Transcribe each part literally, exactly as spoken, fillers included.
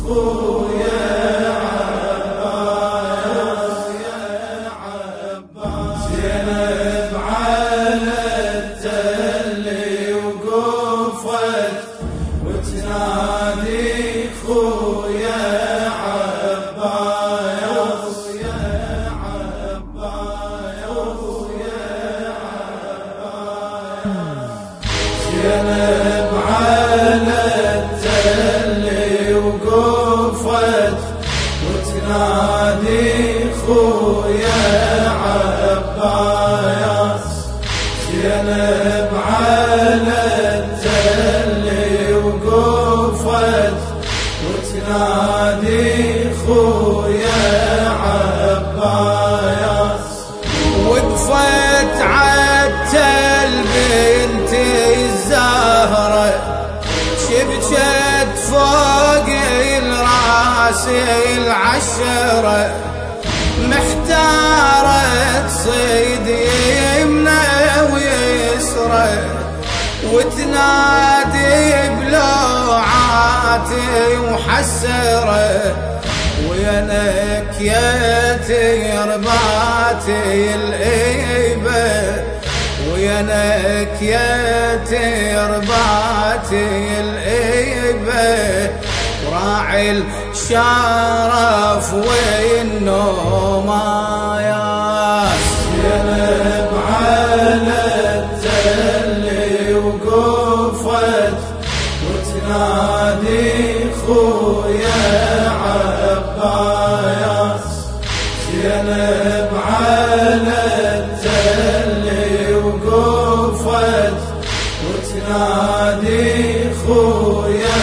زينب على التل وقفت وتنادي خويا عباس. زينب على التل وقفت وتنادي خويا عباس. وقفت عالتل بنت الزهرة شبكت فوق الراس العشرة محتارة تصيد يمنى ويسرى وتنادي بلوعات وحسرة وينك يا ترباتي الإيبة وينك يا ترباتي الإيبة وراعي الشرف والنوم ياس. زينب على التل وقفت وتنادي خويا عباس. زينب على التل وقفت وتنادي خويا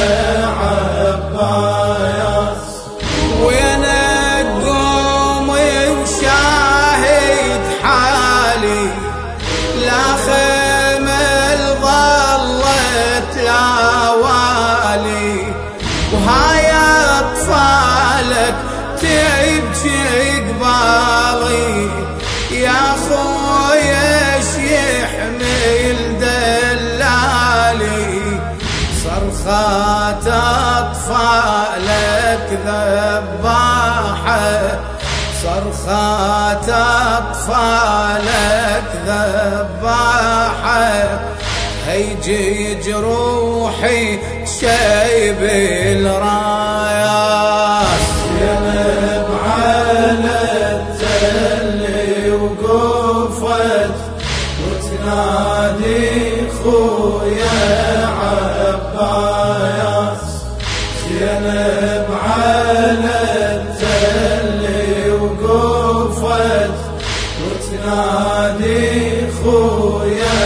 عباس. وينك قومي وشاهد حالي لا خمل ظلت لا والي وهاي أطفالك تبكي قبالي يا خويا ايش يحمل دلالي صرخات أطفالك ذباحة صرخات أطفالك ذباحة هيجي جروحي شيب الرايات. زينب على التل وقفت وتنادي خويا عباس. زينب على التل وقفت وتنادي خويا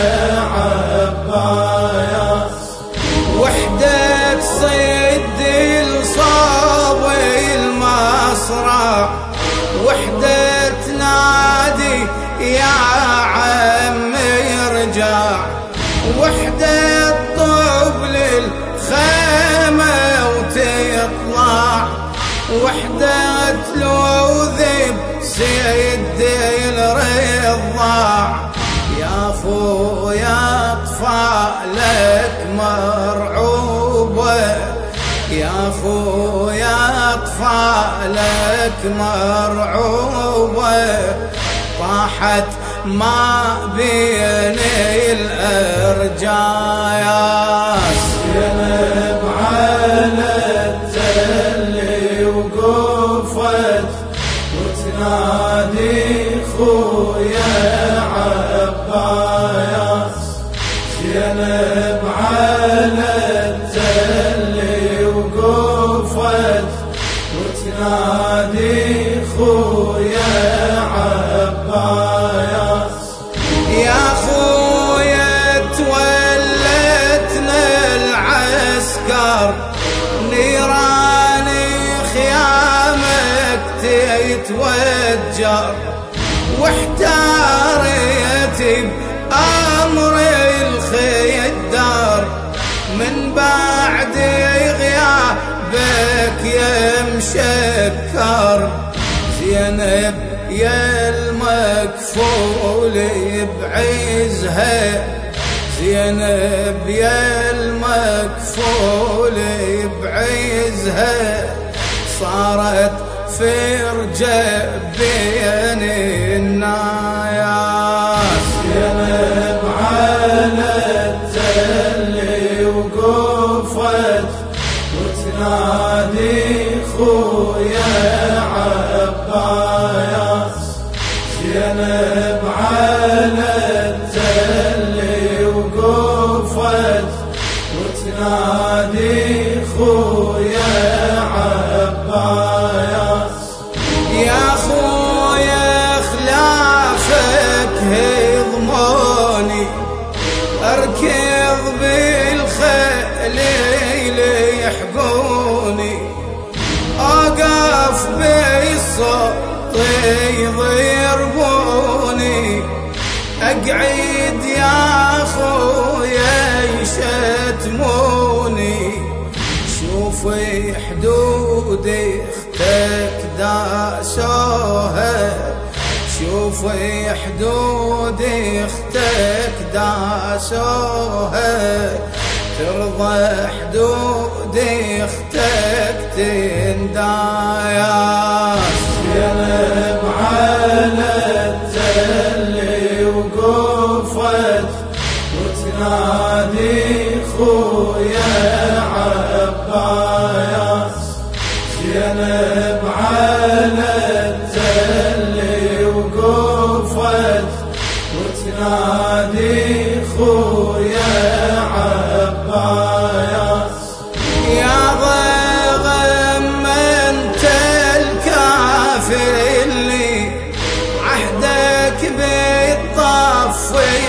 عباس. وحدة تصد الصوب المصرع وحدة تنادي يا عمي ارجع وحدة تطوب للخيمة وتطلع وحدة تلوذب سيد الرضاع يا خويا أطفالك مرعوبة يا خويا أطفالك مرعوبة طاحت ما بين الأرجايات. زينب على التل وقفت وتنادي خويا عباس. زينب على التل وقفت وتنادي خويا عباس. يا خويا تولتنا العسكر نيران خيامك تتوجر واحتاريت بأمر الخيدار من بعد غيابك يا مشكر. زينب يا المكفول بعزها زينب يا المكفول بعزها صارت فرجة بين الناس. زينب على التل وقفت وتنادي خويا عباس. زينب على التل وقفت وتنادي خويا عباس. يا خويا خلافك يضموني اركض بالخليل يحقوني، اوقف بالصوت يضربوني، اقعد يا خويا يشتموني. شوفي حدود اختك داسوها، شوفي حدود اختك داسوها، ترضى حدود اختك تنداس. زينب على التل وقفت وتنادي خويا عباس. زينب على التل وقفت وتنادي خويا عباس. يا ضغم انت الكافر اللي عهدك بالطف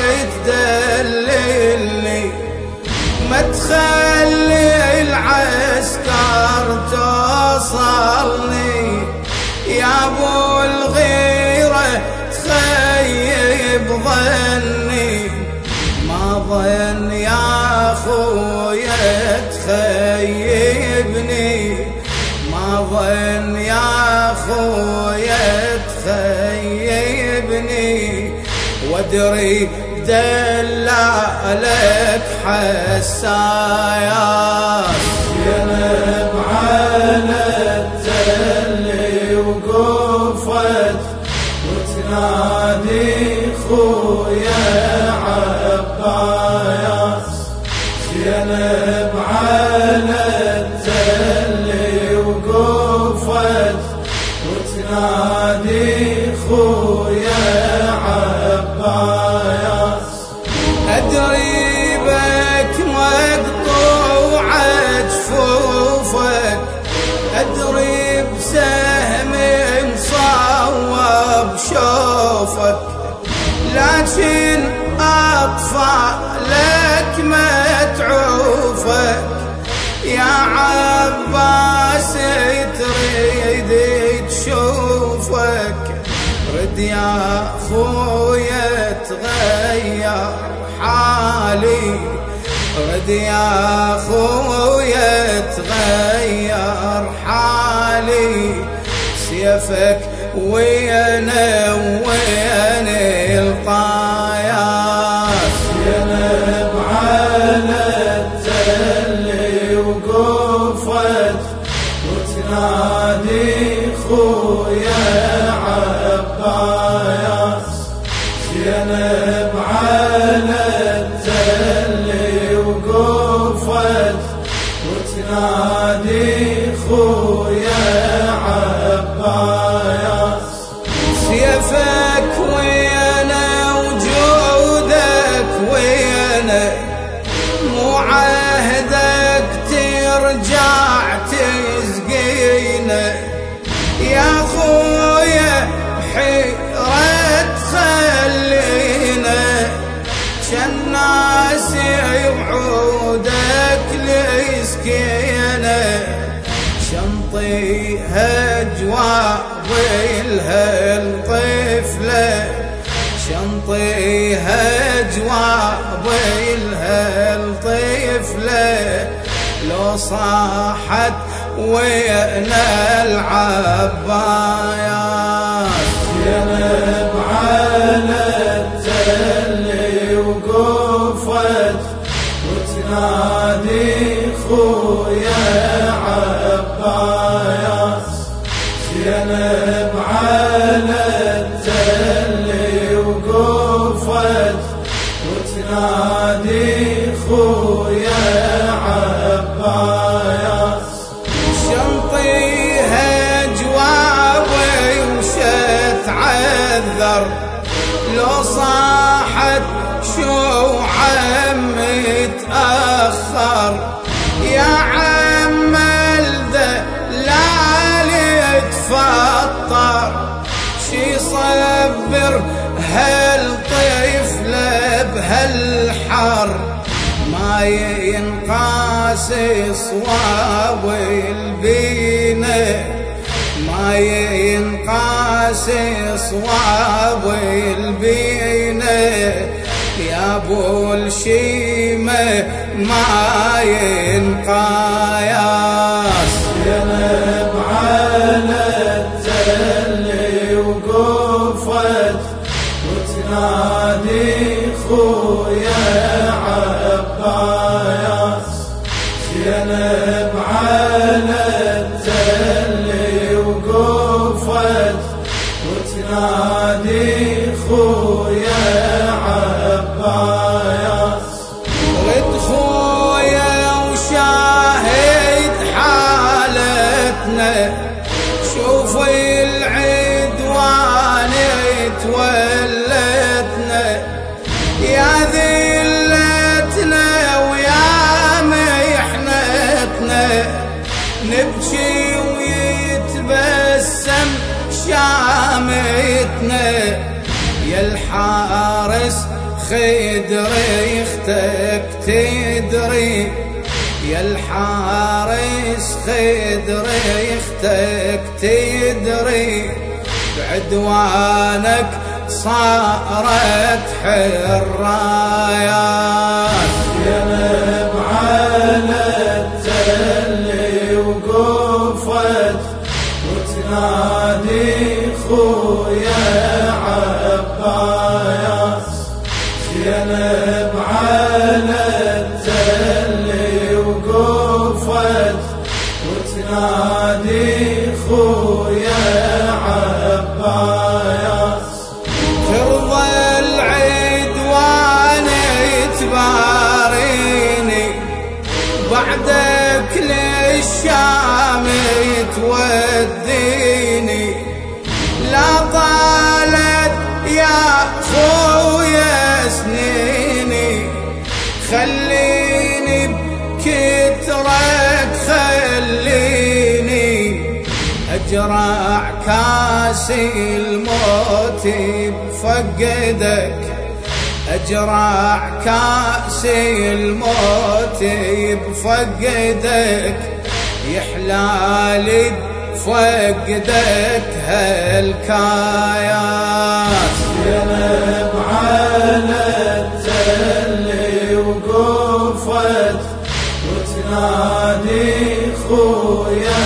يتدللني، ما تخلي العسكر توصلني، يا ابو الغيرة تخيب ظني، ما ظن يا خويا تخيبني، ما ظن يا خويا تخيبني، وادري دلالك حساياس. زينب على التل وقفت وتنادي خويا عباس. زينب على التل وقفت وتنادي خويا عباس. أدري بك مقطوعة جفوفك، أدري بسهم مصوب شوفك، لكن أطفالك متعوفك، يا عباس تريد تشوفك، رد يا خويا تغير حالي، رد يا خويا تغير حالي، سيفك ويانا ويانا القاياس. زينب على التل وقفت وتنادي خويا عباس. زينب على التل وقفت وتنادي خويا عباس. سيفك ويانا وجودك ويانا، مو عهدك ترجع تسقينا، يا خويا حيرة تخلينا، شالناس يوعودك ليسكينا، شنطيها جواب الطفلة، شنطيها جواب الطفلة، لو صاحت ويانا العبايات. زينب على التل وقفت وتنادي خويا عباس. التل وقفت وتنادي خويا عباس. شنطيها جوابي وشت عذر لو صاحت شو عمي تأخر يا عم الدلال تفطر شي صبر هالطفل بهالحر ما ينقاسي صواب البينه ما ينقاسي صواب البينه يا ابو الشيمه ما ينقاس. زينب على التل وقفت وتنادي خويا عباس. زينب على التل وقفت وتنادي خويا عباس. رد خويا وشاهد حالتنا شوفي العدوان تولتنا يا ذلتنا ويا محنتنا نبكي ويتبسم شامتنا يا الحارس خدري اختك تدري يا الحارس خدري اختك تدري بعدوانك صارت حرايات. زينب على التل وقفت وتنادي خويا عباس. زينب على التل وقفت وتنادي خويا عباس. ترضى العدوان تباريني بعدك للشام توديني لا طالت يا خويا سنيني خليني بكترك خليني اجرع كاسي الموت بفقدك اجرع كاسي الموت بفقدك يحلالي بفقدك هالكايات. زينب على التل وقفت وتنادي خويا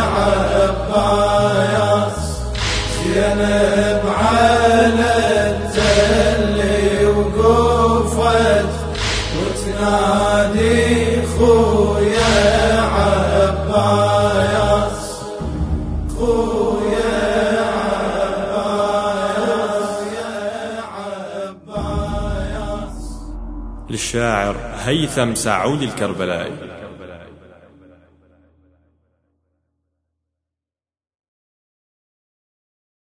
عباس. زينب على التل وقفت وتنادي خويا عباس. خويا للشاعر هيثم سعود الكربلائي.